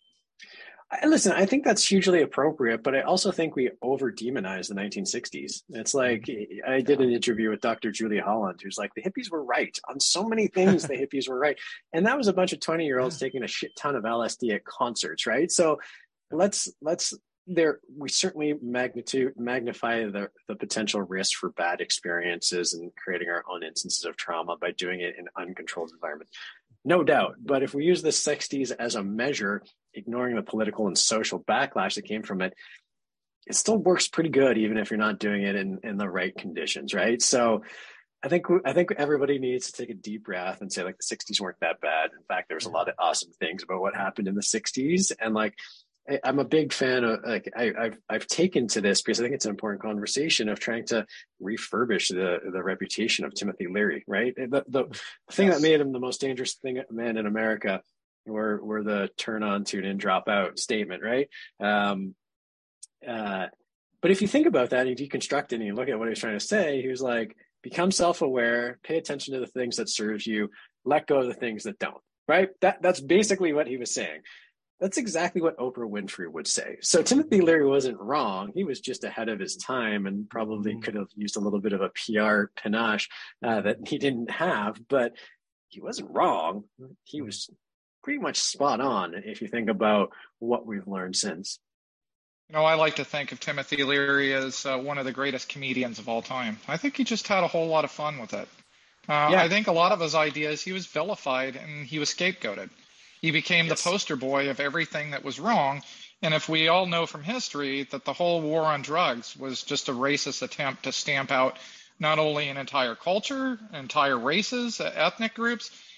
I, listen, I think that's hugely appropriate, but I also think we over demonize the nineteen sixties. It's like, I did an interview with Doctor Julia Holland, who's like, the hippies were right on so many things. The hippies were right. And that was a bunch of twenty year olds taking a shit ton of L S D at concerts. Right. So let's, let's, there, we certainly magnitude, magnify the, the potential risk for bad experiences and creating our own instances of trauma by doing it in uncontrolled environments. No doubt. But if we use the sixties as a measure, ignoring the political and social backlash that came from it, it still works pretty good, even if you're not doing it in, in the right conditions, right? So I think I think everybody needs to take a deep breath and say, like, the sixties weren't that bad. In fact, there's a lot of awesome things about what happened in the sixties. And like, I'm a big fan of, like, I, I've I've taken to this because I think it's an important conversation of trying to refurbish the the reputation of Timothy Leary, right? The, the thing yes. that made him the most dangerous thing man in America were were the turn on, tune in, drop out statement, right? Um, uh, but if you think about that and you deconstruct it and you look at what he was trying to say, he was like, become self-aware, pay attention to the things that serve you, let go of the things that don't, right? That that's basically what he was saying. That's exactly what Oprah Winfrey would say. So Timothy Leary wasn't wrong. He was just ahead of his time and probably mm-hmm. could have used a little bit of a P R panache uh, that he didn't have, but he wasn't wrong. He was pretty much spot on if you think about what we've learned since. You know, I like to think of Timothy Leary as uh, one of the greatest comedians of all time. I think he just had a whole lot of fun with it. Uh, yeah. I think a lot of his ideas, he was vilified and he was scapegoated. He became yes. the poster boy of everything that was wrong. And if we all know from history that the whole war on drugs was just a racist attempt to stamp out not only an entire culture, entire races, ethnic groups,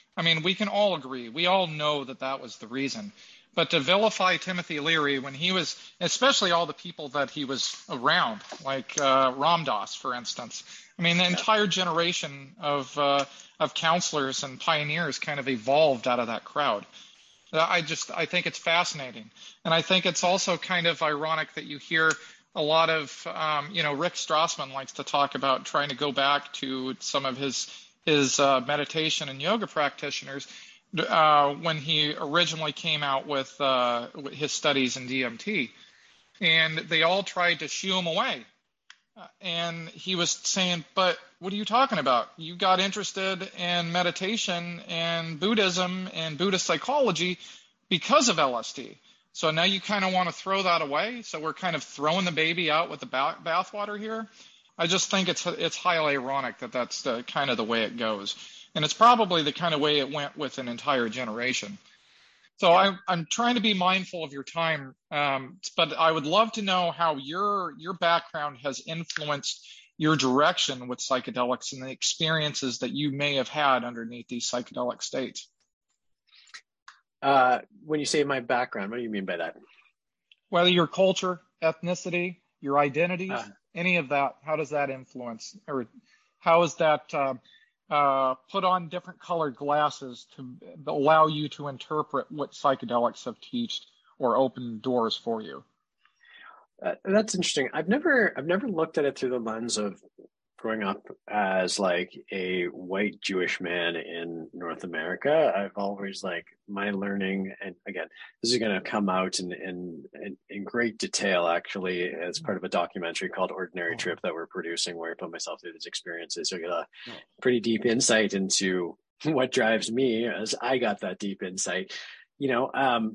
I mean, we can all agree. We all know that that was the reason. But to vilify Timothy Leary when he was, especially all the people that he was around, like uh, Ram Dass, for instance. I mean, the entire generation of uh, of counselors and pioneers kind of evolved out of that crowd. I just, I think it's fascinating. And I think it's also kind of ironic that you hear a lot of, um, you know, Rick Strassman likes to talk about trying to go back to some of his his uh, meditation and yoga practitioners uh, when he originally came out with uh, his studies in D M T. And they all tried to shoo him away. Uh, and he was saying, but what are you talking about? You got interested in meditation and Buddhism and Buddhist psychology because of L S D. So now you kind of want to throw that away. So we're kind of throwing the baby out with the bathwater here. I just think it's it's highly ironic that that's the kind of the way it goes. And it's probably the kind of way it went with an entire generation. So I, I'm trying to be mindful of your time, um, but I would love to know how your your background has influenced your direction with psychedelics and the experiences that you may have had underneath these psychedelic states. Uh, when you say my background, what do you mean by that? Whether your culture, ethnicity, your identities, Uh, any of that, how does that influence, or how is that uh, uh, put on different colored glasses to allow you to interpret what psychedelics have taught or opened doors for you? uh, that's interesting. I've never, I've never looked at it through the lens of growing up as like a white Jewish man in North America. I've always like my learning, and again, this is going to come out in, in, in, in great detail, actually, as part of a documentary called Ordinary Trip that we're producing, where I put myself through these experiences. So you get a pretty deep insight into what drives me as I got that deep insight. You know, um,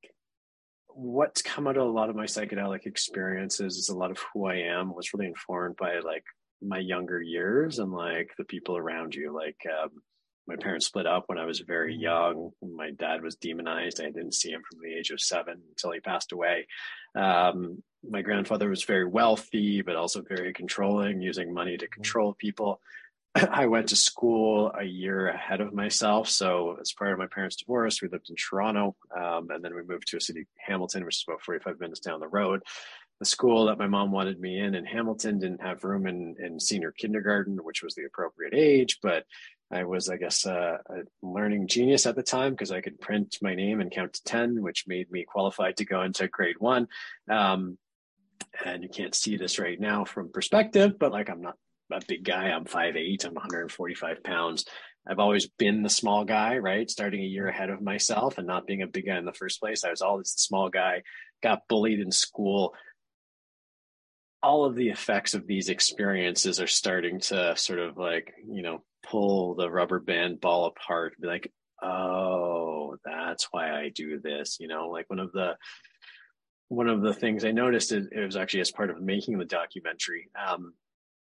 what's come out of a lot of my psychedelic experiences is a lot of who I am was really informed by like my younger years and like the people around you. Like um, my parents split up when I was very young. My dad was demonized. I didn't see him from the age of seven until he passed away. Um, my grandfather was very wealthy, but also very controlling, using money to control people. I went to school a year ahead of myself. So as part of my parents' divorce, we lived in Toronto, um, and then we moved to a city, Hamilton, which is about forty-five minutes down the road. The school that my mom wanted me in in Hamilton didn't have room in, in senior kindergarten, which was the appropriate age. But I was, I guess, uh, a learning genius at the time because I could print my name and count to ten, which made me qualified to go into grade one. Um, and you can't see this right now from perspective, but like I'm not a big guy. I'm five eight. I'm one hundred forty-five pounds. I've always been the small guy, right? Starting a year ahead of myself and not being a big guy in the first place. I was always the small guy, got bullied in school. All of the effects of these experiences are starting to sort of like, you know, pull the rubber band ball apart, be like, oh, that's why I do this. You know, like one of the, one of the things I noticed is it was actually as part of making the documentary, um,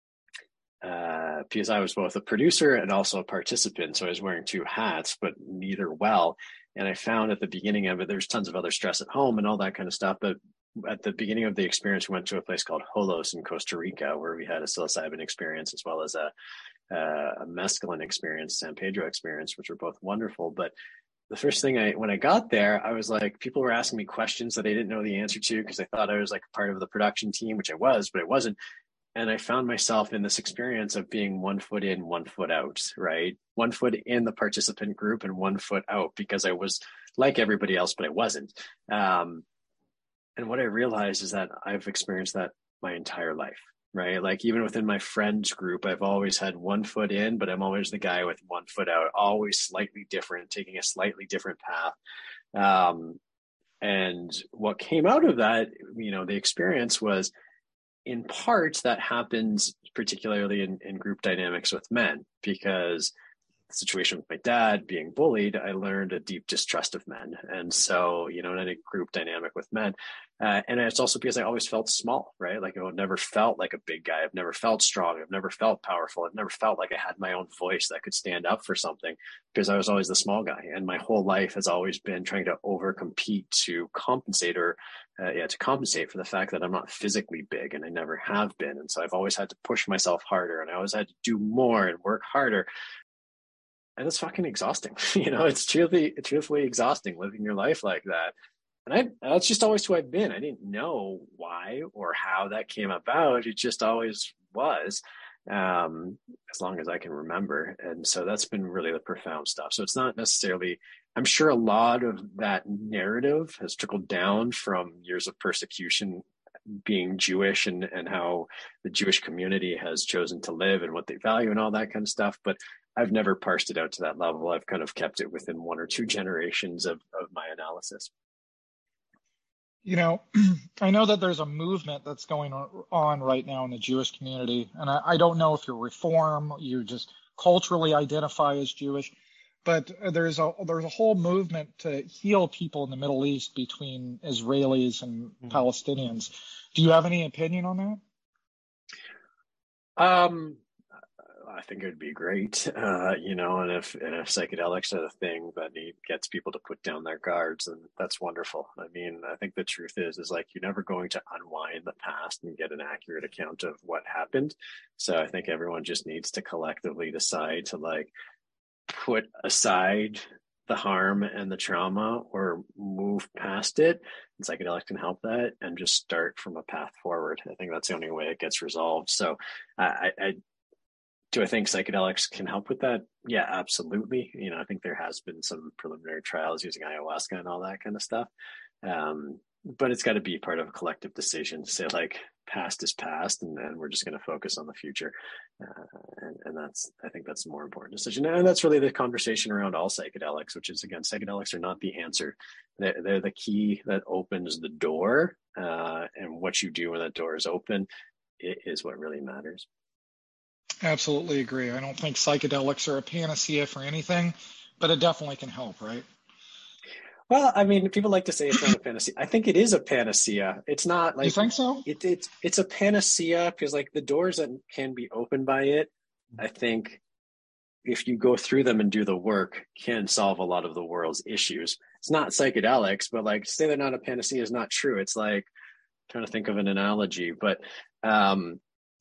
uh, because I was both a producer and also a participant. So I was wearing two hats, but neither well. And I found at the beginning of it, there's tons of other stress at home and all that kind of stuff. But at the beginning of the experience, we went to a place called Holos in Costa Rica, where we had a psilocybin experience as well as a, a mescaline experience, San Pedro experience, which were both wonderful. But the first thing I, when I got there, I was like, people were asking me questions that I didn't know the answer to because I thought I was like part of the production team, which I was, but I wasn't. And I found myself in this experience of being one foot in, one foot out, right? One foot in the participant group and one foot out because I was like everybody else, but I wasn't. Um, and what I realized is that I've experienced that my entire life, right? Like even within my friends group, I've always had one foot in, but I'm always the guy with one foot out, always slightly different, taking a slightly different path. Um, and what came out of that, you know, the experience was, in part, that happens particularly in, in group dynamics with men, because the situation with my dad being bullied, I learned a deep distrust of men. And so, you know, in a group dynamic with men, uh, and it's also because I always felt small, right? Like I've never felt like a big guy. I've never felt strong. I've never felt powerful. I've never felt like I had my own voice that could stand up for something because I was always the small guy. And my whole life has always been trying to overcompete to compensate or uh, yeah, to compensate for the fact that I'm not physically big and I never have been. And so I've always had to push myself harder and I always had to do more and work harder. and it's fucking exhausting. You know, it's truly, truthfully exhausting living your life like that. And I, that's just always who I've been. I didn't know why or how that came about. It just always was, um, as long as I can remember. And so that's been really the profound stuff. So it's not necessarily, I'm sure a lot of that narrative has trickled down from years of persecution being Jewish, and, and how the Jewish community has chosen to live and what they value and all that kind of stuff. But I've never parsed it out to that level. I've kind of kept it within one or two generations of, of my analysis. You know, I know that there's a movement that's going on right now in the Jewish community, and I, I don't know if you're Reform, you just culturally identify as Jewish, but there's a there's a whole movement to heal people in the Middle East between Israelis and mm-hmm. Palestinians. Do you have any opinion on that? Um, I think it would be great, uh, you know, and if, and if psychedelics are the thing that gets people to put down their guards, then that's wonderful. I mean, I think the truth is, is like, you're never going to unwind the past and get an accurate account of what happened. So I think everyone just needs to collectively decide to like put aside the harm and the trauma or move past it. And psychedelics can help that and just start from a path forward. I think that's the only way it gets resolved. So I, I Do I think psychedelics can help with that? Yeah, absolutely. You know, I think there has been some preliminary trials using ayahuasca and all that kind of stuff. Um, but it's got to be part of a collective decision to say like, past is past, and then we're just going to focus on the future. Uh, and, and that's, I think that's a more important decision. And that's really the conversation around all psychedelics, which is, again, psychedelics are not the answer. They're, they're the key that opens the door. Uh, and what you do when that door is open is what really matters. Absolutely agree. I don't think psychedelics are a panacea for anything, but it definitely can help, right? Well, I mean, people like to say it's not a panacea. I think it is a panacea. It's not like, you think so? It, it's it's a panacea because like the doors that can be opened by it, I think if you go through them and do the work, can solve a lot of the world's issues. It's not psychedelics, but like to say they're not a panacea is not true. It's like I'm trying to think of an analogy, but um,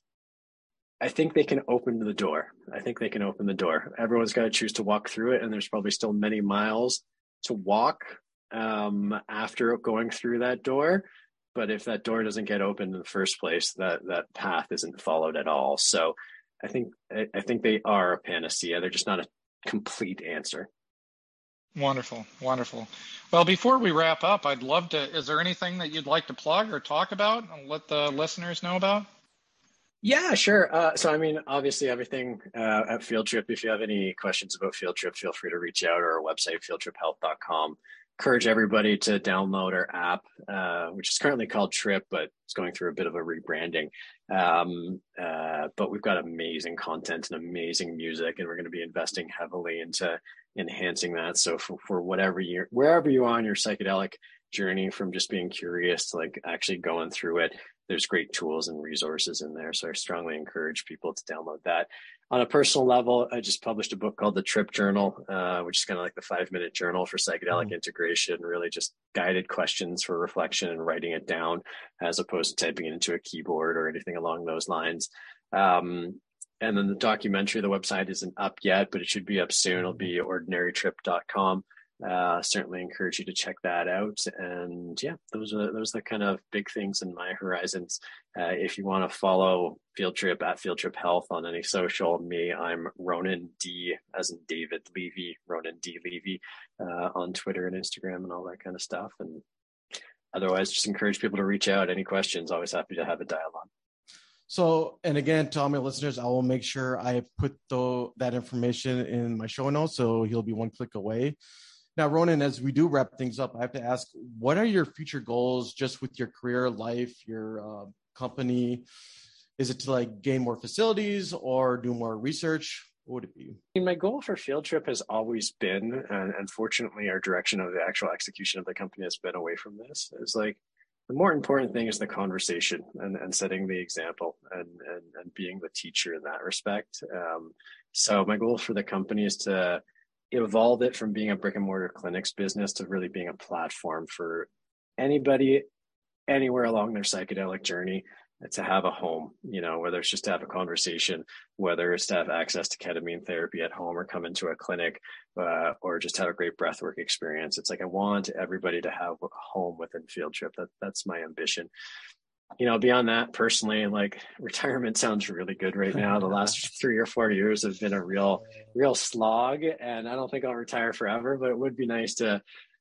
I think they can open the door. I think they can open the door. Everyone's got to choose to walk through it, and there's probably still many miles to walk um, after going through that door. But if that door doesn't get opened in the first place, that that path isn't followed at all. So I think I, I think they are a panacea. They're just not a complete answer. Wonderful, wonderful. Well, before we wrap up, I'd love to, is there anything that you'd like to plug or talk about and let the listeners know about? Yeah, sure. Uh, so, I mean, obviously everything uh, at Field Trip, if you have any questions about Field Trip, feel free to reach out, or our website, field trip health dot com. Encourage everybody to download our app, uh, which is currently called Trip, but it's going through a bit of a rebranding. Um, uh, but we've got amazing content and amazing music, and we're going to be investing heavily into enhancing that. So for, for whatever you, wherever you are on your psychedelic journey, from just being curious to like actually going through it, there's great tools and resources in there. So I strongly encourage people to download that. On a personal level, I just published a book called The Trip Journal, uh, which is kind of like the five minute journal for psychedelic mm-hmm. integration, really just guided questions for reflection and writing it down as opposed to typing it into a keyboard or anything along those lines. Um, and then the documentary, the website isn't up yet, but it should be up soon. It'll be ordinary trip dot com. Uh, certainly encourage you to check that out. And yeah, those are those are the kind of big things in my horizons. Uh, if you want to follow Field Trip at Field Trip Health on any social, me, I'm Ronan D as in David Levy, Ronan D Levy uh, on Twitter and Instagram and all that kind of stuff. And otherwise, just encourage people to reach out. Any questions? Always happy to have a dialogue. So, and again, to all my listeners, I will make sure I put the, that information in my show notes, so he'll be one click away. Now, Ronan, as we do wrap things up, I have to ask, what are your future goals just with your career, life, your uh, company? Is it to like gain more facilities or do more research? What would it be? I mean, my goal for Field Trip has always been, and unfortunately our direction of the actual execution of the company has been away from this, is like the more important thing is the conversation and, and setting the example and, and, and being the teacher in that respect. Um, so my goal for the company is to evolve it from being a brick and mortar clinics business to really being a platform for anybody anywhere along their psychedelic journey to have a home, you know, whether it's just to have a conversation, whether it's to have access to ketamine therapy at home or come into a clinic, uh, or just have a great breathwork experience. It's like, I want everybody to have a home within Field Trip. That that's my ambition. You know, beyond that, personally, like, retirement sounds really good right now. The last three or four years have been a real, real slog, and I don't think I'll retire forever, but it would be nice to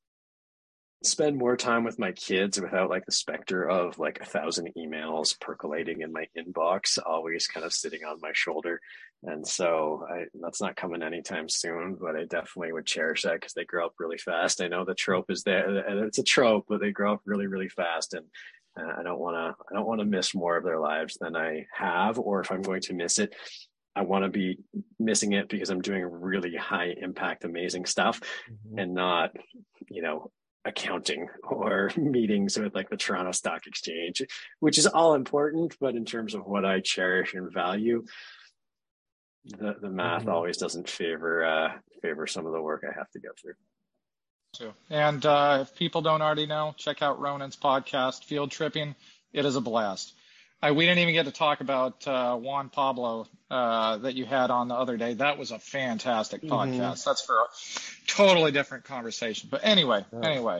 spend more time with my kids without like the specter of like a thousand emails percolating in my inbox, always kind of sitting on my shoulder. And so I, that's not coming anytime soon, but I definitely would cherish that because they grow up really fast. I know the trope is there, and it's a trope, but they grow up really, really fast. And uh, I don't want to, I don't want to miss more of their lives than I have, or if I'm going to miss it, I want to be missing it because I'm doing really high impact, amazing stuff, mm-hmm. and not, you know, accounting or meetings with like the Toronto Stock Exchange, which is all important, but in terms of what I cherish and value, the, the math mm-hmm. always doesn't favor uh, favor some of the work I have to go through. And uh, if people don't already know, check out Ronan's podcast, Field Tripping. It is a blast. I, we didn't even get to talk about uh, Juan Pablo uh, that you had on the other day. That was a fantastic mm-hmm. podcast. That's for a totally different conversation. But anyway, yeah. anyway.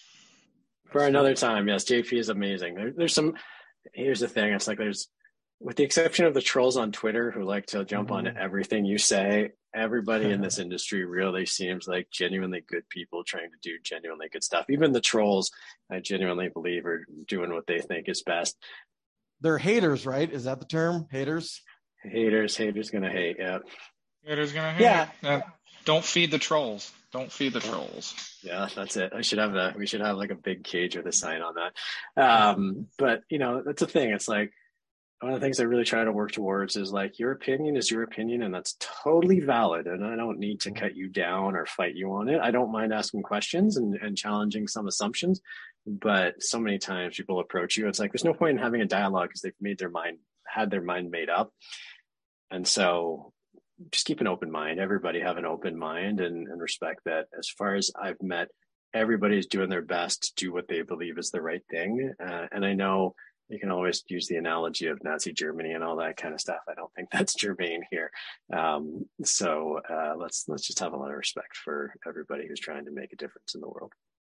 For another time, yes, J P is amazing. There, there's some, here's the thing. It's like there's, with the exception of the trolls on Twitter who like to jump mm-hmm. on everything you say, everybody in this industry really seems like genuinely good people trying to do genuinely good stuff. Even the trolls, I genuinely believe, are doing what they think is best. They're haters, right? Is that the term? Haters? Haters, haters gonna hate, yeah. Haters gonna hate. Yeah. Uh, don't feed the trolls. Don't feed the trolls. Yeah, that's it. I should have a, we should have like a big cage with a sign on that. Um, but you know, that's the thing. It's like, one of the things I really try to work towards is like, your opinion is your opinion, and that's totally valid. And I don't need to cut you down or fight you on it. I don't mind asking questions and, and challenging some assumptions. But so many times people approach you, it's like, there's no point in having a dialogue because they've made their mind, had their mind made up. And so just keep an open mind. Everybody have an open mind and, and respect that. As far as I've met, everybody's doing their best to do what they believe is the right thing. Uh, and I know you can always use the analogy of Nazi Germany and all that kind of stuff. I don't think that's germane here. Um, so uh, let's let's just have a lot of respect for everybody who's trying to make a difference in the world.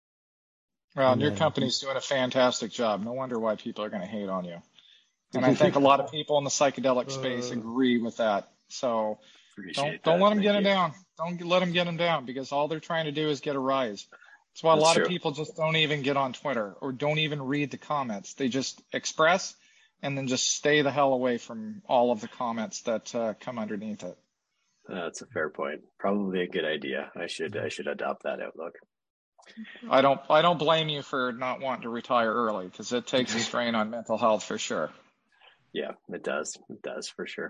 Well, your company's doing a fantastic job. No wonder why people are going to hate on you. And I think a lot of people in the psychedelic space agree with that. So don't, don't let them get them down. Don't let them get them down, because all they're trying to do is get a rise. That's why a lot of people just don't even get on Twitter or don't even read the comments. They just express and then just stay the hell away from all of the comments that uh, come underneath it. That's a fair point. Probably a good idea. I should I should adopt that outlook. I don't I don't blame you for not wanting to retire early, because it takes a strain on mental health for sure. Yeah, it does. It does for sure.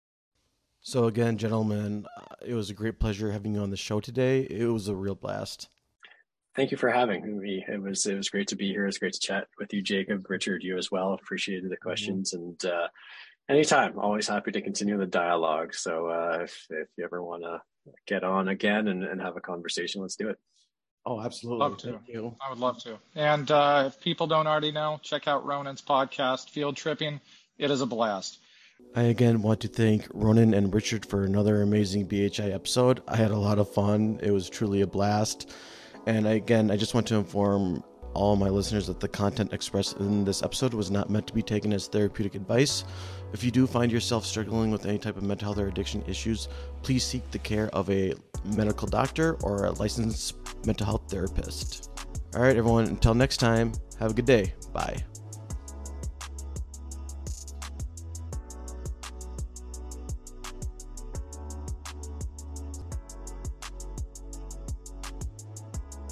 So again, gentlemen, it was a great pleasure having you on the show today. It was a real blast. Thank you for having me. It was it was great to be here. It was great to chat with you, Jacob, Richard, you as well. Appreciated the questions, mm-hmm. and uh, anytime, always happy to continue the dialogue. So uh, if if you ever want to get on again and, and have a conversation, let's do it. Oh, absolutely. Love to. Thank you. I would love to. And uh, if people don't already know, check out Ronan's podcast, Field Tripping. It is a blast. I again want to thank Ronan and Richard for another amazing B H I episode. I had a lot of fun. It was truly a blast. And again, I just want to inform all my listeners that the content expressed in this episode was not meant to be taken as therapeutic advice. If you do find yourself struggling with any type of mental health or addiction issues, please seek the care of a medical doctor or a licensed mental health therapist. All right, everyone, until next time, have a good day. Bye.